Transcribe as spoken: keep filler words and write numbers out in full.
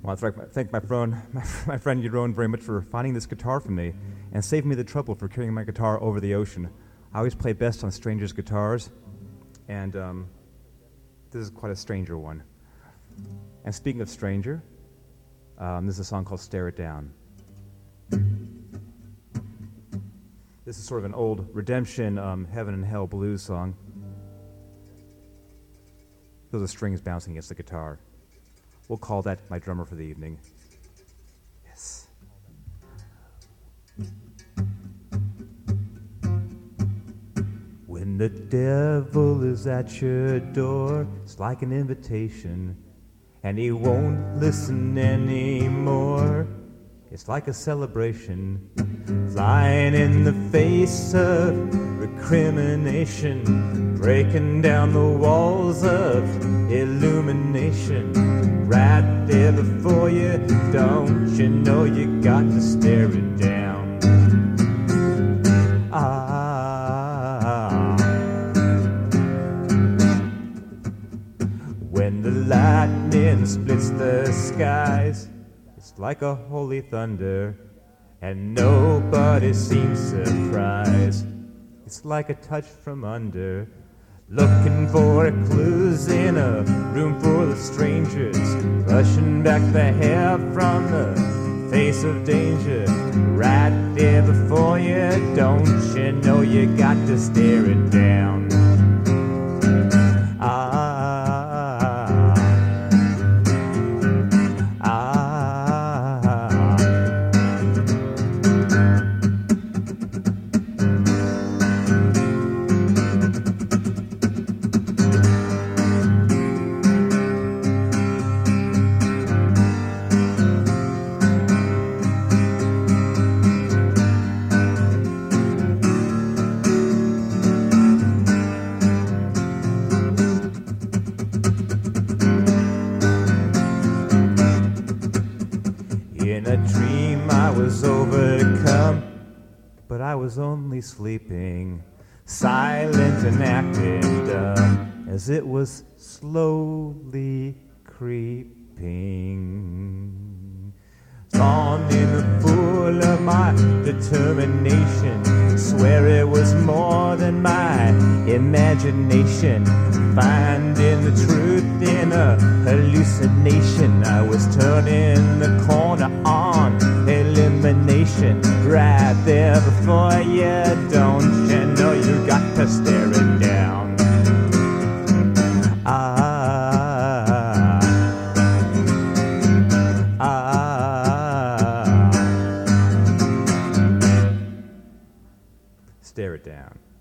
Well, I'd like to thank my friend, my, my friend Yaron very much for finding this guitar for me and saving me the trouble for carrying my guitar over the ocean. I always play best on strangers' guitars, and um, this is quite a stranger one. And speaking of stranger, um, this is a song called Stare It Down. This is sort of an old Redemption, um, Heaven and Hell blues song. Those are strings bouncing against the guitar. We'll call that my drummer for the evening. Yes. When the devil is at your door, it's like an invitation, and he won't listen anymore. It's like a celebration, flying in the face of recrimination, breaking down the walls of illumination. Right there before you, don't you know you got to stare it down? Ah, when the lightning splits the skies, it's like a holy thunder, and nobody seems surprised. It's like a touch from under, looking for clues in a room full of strangers, brushing back the hair from the face of danger. Right there before you, don't you know you got to stare it down? Ah. In a dream I was overcome, but I was only sleeping, silent and acting dumb, as it was slowly creeping. Drawn in the pool of my determination, swear it was more than my imagination. Finding the truth in a hallucination, I was turning the corner on elimination. Right there before you, don't you know you got to stare it down? Ah, ah, stare it down.